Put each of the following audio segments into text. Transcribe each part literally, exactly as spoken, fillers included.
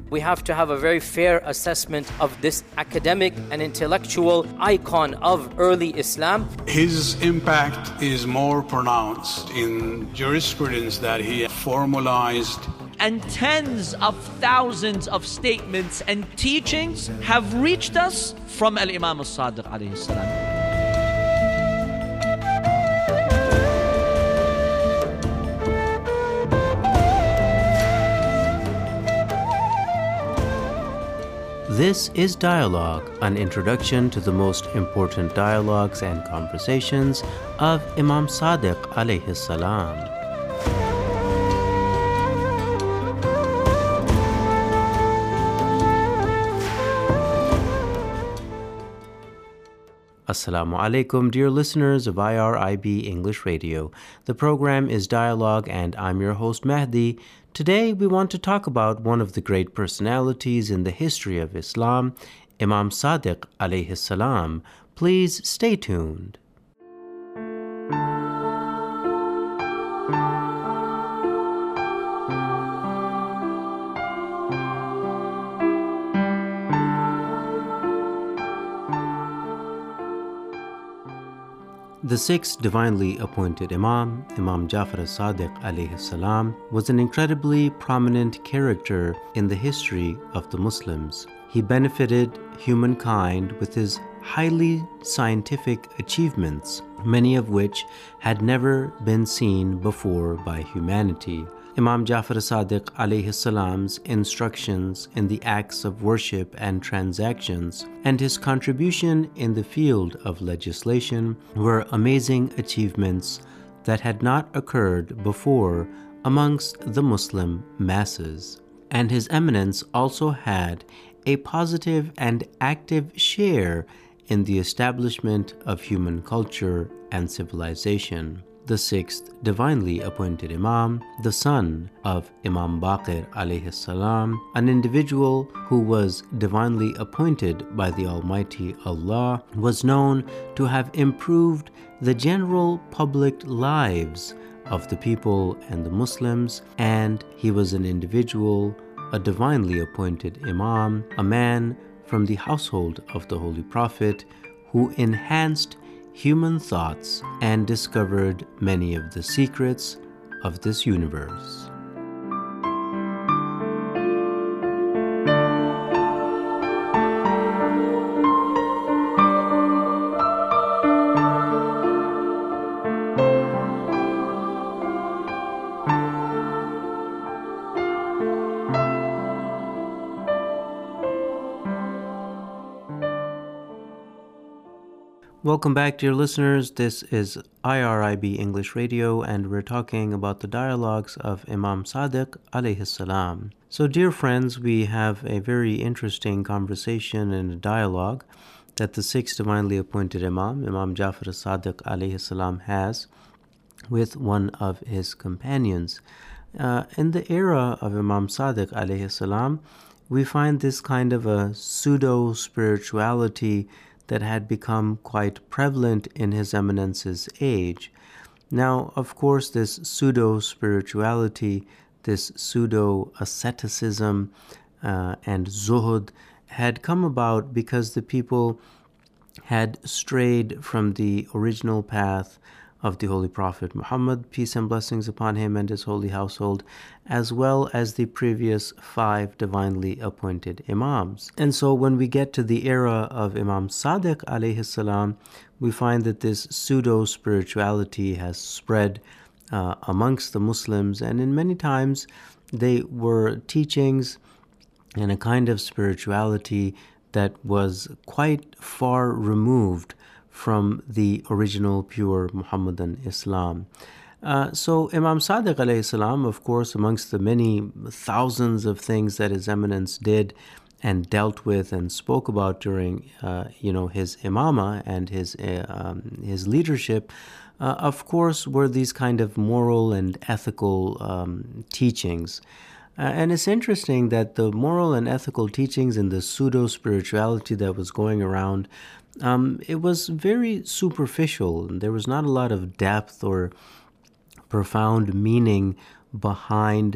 We have to have a very fair assessment of this academic and intellectual icon of early Islam. His impact is more pronounced in jurisprudence that he formalized. And tens of thousands of statements and teachings have reached us from Al-Imam As-Sadiq alayhi salam. This is Dialogue, an introduction to the most important dialogues and conversations of Imam Sadiq alayhi salam. Assalamu alaikum, dear listeners of I R I B English Radio. The program is Dialogue and I'm your host Mahdi. Today we want to talk about one of the great personalities in the history of Islam, Imam Sadiq alayhi salam. Please stay tuned. The sixth divinely appointed Imam, Imam Jafar as-Sadiq alayhi salam, was an incredibly prominent character in the history of the Muslims. He benefited humankind with his highly scientific achievements, many of which had never been seen before by humanity. Imam Jafar as-Sadiq alayhi salam's instructions in the acts of worship and transactions and his contribution in the field of legislation were amazing achievements that had not occurred before amongst the Muslim masses. And His Eminence also had a positive and active share in the establishment of human culture and civilization. The sixth divinely appointed Imam, the son of Imam Baqir alayhi salam, an individual who was divinely appointed by the Almighty Allah, was known to have improved the general public lives of the people and the Muslims, and he was an individual, a divinely appointed Imam, a man from the household of the Holy Prophet who enhanced human thoughts and discovered many of the secrets of this universe. Welcome back, dear listeners. This is I R I B English Radio, and we're talking about the dialogues of Imam Sadiq alayhi salam. So, dear friends, we have a very interesting conversation and a dialogue that the sixth divinely appointed Imam, Imam Jafar as-Sadiq alayhi salam, has with one of his companions. Uh, in the era of Imam Sadiq alayhi salam, we find this kind of a pseudo-spirituality that had become quite prevalent in His Eminence's age. Now, of course, this pseudo-spirituality, this pseudo-asceticism uh, and zuhud had come about because the people had strayed from the original path of the Holy Prophet Muhammad, peace and blessings upon him and his holy household, as well as the previous five divinely appointed Imams. And so when we get to the era of Imam Sadiq alayhi salam, we find that this pseudo-spirituality has spread uh, amongst the Muslims, and in many times they were teachings and a kind of spirituality that was quite far removed from the original pure Muhammadan Islam. Uh, so Imam Sadiq alayhi salam, of course, amongst the many thousands of things that His Eminence did and dealt with and spoke about during, uh, you know, his imama and his uh, um, his leadership, uh, of course, were these kind of moral and ethical um, teachings. Uh, and it's interesting that the moral and ethical teachings and the pseudo-spirituality that was going around, um, it was very superficial. There was not a lot of depth or profound meaning behind,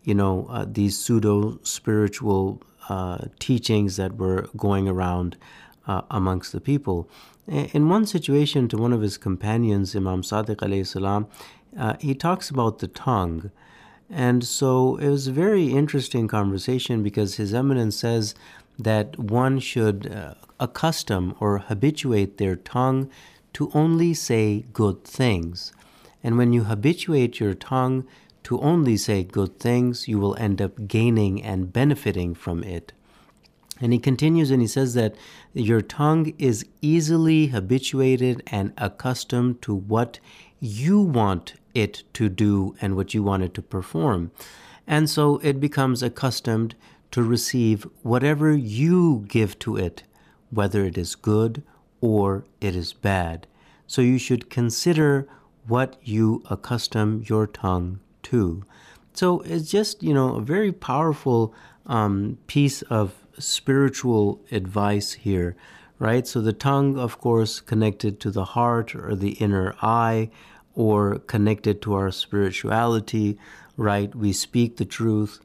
you know, uh, these pseudo-spiritual uh, teachings that were going around uh, amongst the people. In one situation, to one of his companions, Imam Sadiq alayhi salam, uh, he talks about the tongue. And so it was a very interesting conversation, because His Eminence says that one should uh, accustom or habituate their tongue to only say good things. And when you habituate your tongue to only say good things, you will end up gaining and benefiting from it. And he continues and he says that your tongue is easily habituated and accustomed to what you want it to do and what you want it to perform. And so it becomes accustomed to receive whatever you give to it, whether it is good or it is bad. So you should consider what you accustom your tongue to. So it's just, you know, a very powerful um, piece of spiritual advice here, right? So the tongue, of course, connected to the heart or the inner eye, or connected to our spirituality, right? We speak the truth.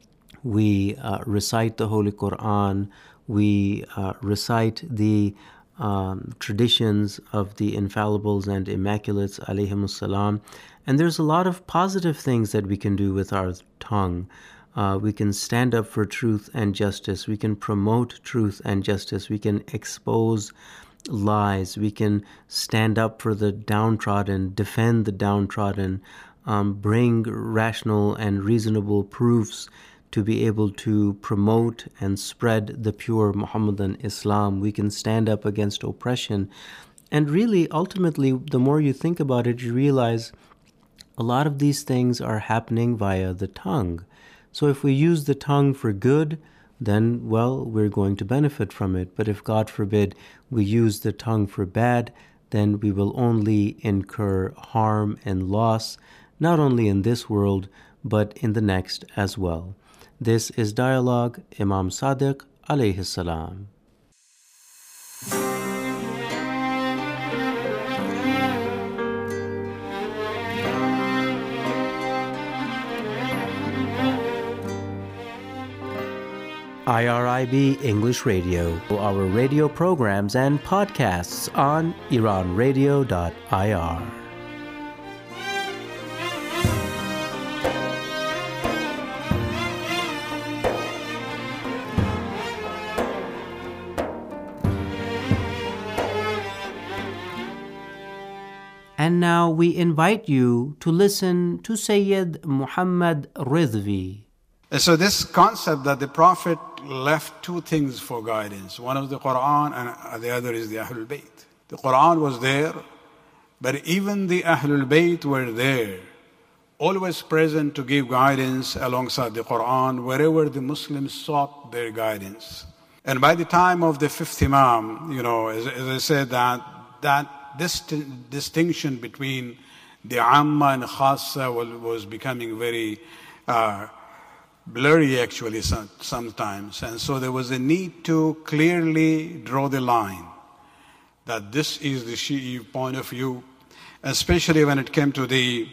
We uh, recite the Holy Quran. We uh, recite the um, traditions of the infallibles and immaculates, alayhimus salam. And there's a lot of positive things that we can do with our tongue. Uh, we can stand up for truth and justice. We can promote truth and justice. We can expose lies. We can stand up for the downtrodden, defend the downtrodden, um, bring rational and reasonable proofs to be able to promote and spread the pure Muhammadan Islam. We can stand up against oppression. And really, ultimately, the more you think about it, you realize a lot of these things are happening via the tongue. So if we use the tongue for good, then, well, we're going to benefit from it. But if, God forbid, we use the tongue for bad, then we will only incur harm and loss, not only in this world, but in the next as well. This is Dialogue, Imam Sadiq alayhi salam. I R I B English Radio, our radio programs and podcasts on iran radio dot I R. And now we invite you to listen to Sayyid Muhammad Ridvi. So this concept that the Prophet left two things for guidance. One is the Quran and the other is the Ahlul Bayt. The Quran was there, but even the Ahlul Bayt were there, always present to give guidance alongside the Quran wherever the Muslims sought their guidance. And by the time of the fifth Imam, you know, as, as I said, that that dist- distinction between the Amma and Khassa was, was becoming very uh, blurry actually sometimes. And so there was a need to clearly draw the line that this is the Shi'i point of view, especially when it came to the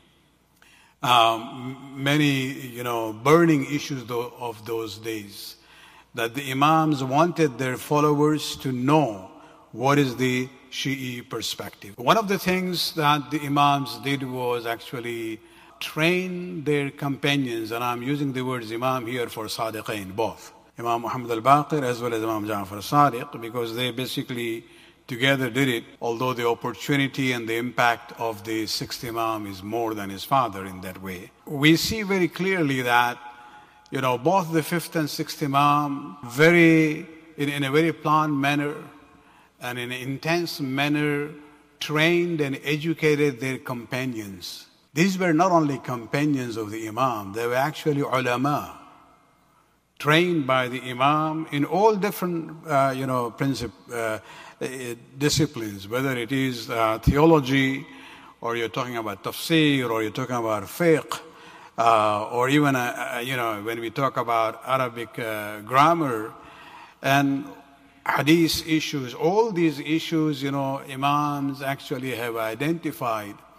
um, many, you know, burning issues of those days, that the Imams wanted their followers to know what is the Shi'i perspective. One of the things that the Imams did was actually train their companions, and I'm using the words Imam here for Sadiqain, both Imam Muhammad al-Baqir as well as Imam Ja'far al-Sadiq, because they basically together did it, although the opportunity and the impact of the sixth Imam is more than his father in that way. We see very clearly that, you know, both the fifth and sixth Imam very, in, in a very planned manner and in an intense manner trained and educated their companions. These were not only companions of the Imam, they were actually ulama, trained by the Imam in all different, uh, you know, princip- uh, disciplines, whether it is uh, theology, or you're talking about tafsir, or you're talking about fiqh, uh, or even, uh, uh, you know, when we talk about Arabic uh, grammar and hadith issues, all these issues, you know, Imams actually have identified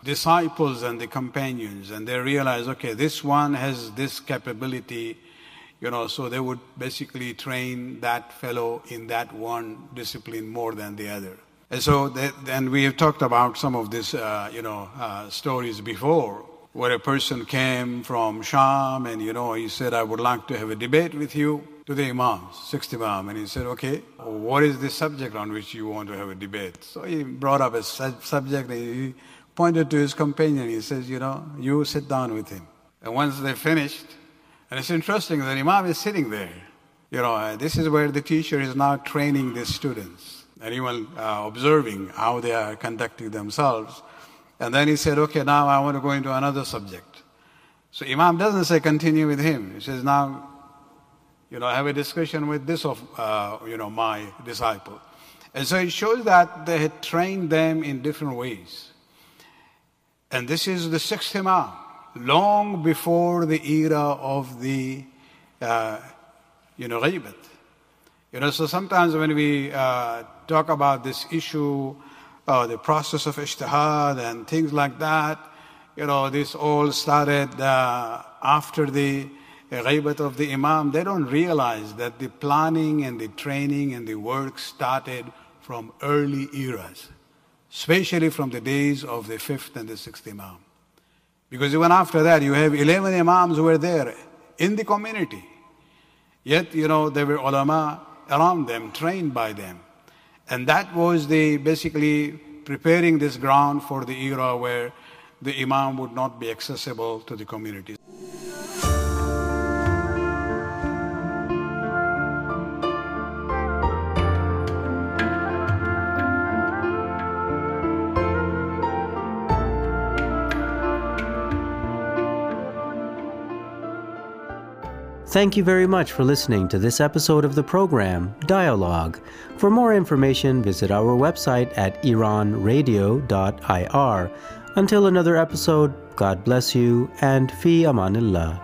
disciples and the companions, and they realized, okay, this one has this capability, you know, so they would basically train that fellow in that one discipline more than the other. And so, that, and we have talked about some of these, uh, you know, uh, stories before, where a person came from Sham and, you know, he said, I would like to have a debate with you, to the Imam, sixth Imam. And he said, okay, what is the subject on which you want to have a debate? So he brought up a su- subject, he pointed to his companion, he says, you know, you sit down with him. And once they finished, and it's interesting that Imam is sitting there. You know, uh, this is where the teacher is now training the students, and even uh, observing how they are conducting themselves. And then he said, okay, now I want to go into another subject. So Imam doesn't say continue with him. He says, now, you know, have a discussion with this of, uh, you know, my disciple. And so it shows that they had trained them in different ways. And this is the sixth Imam, long before the era of the, uh, you know, ghaibat. You know, so sometimes when we uh, talk about this issue, uh, the process of ijtihad and things like that, you know, this all started uh, after the ghaibat of the Imam. They don't realize that the planning and the training and the work started from early eras, especially from the days of the fifth and the sixth Imam. Because even after that, you have eleven Imams who were there in the community. Yet, you know, there were ulama around them, trained by them. And that was the basically preparing this ground for the era where the Imam would not be accessible to the community. Thank you very much for listening to this episode of the program, Dialogue. For more information, visit our website at iran radio dot I R. Until another episode, God bless you and fi amanillah.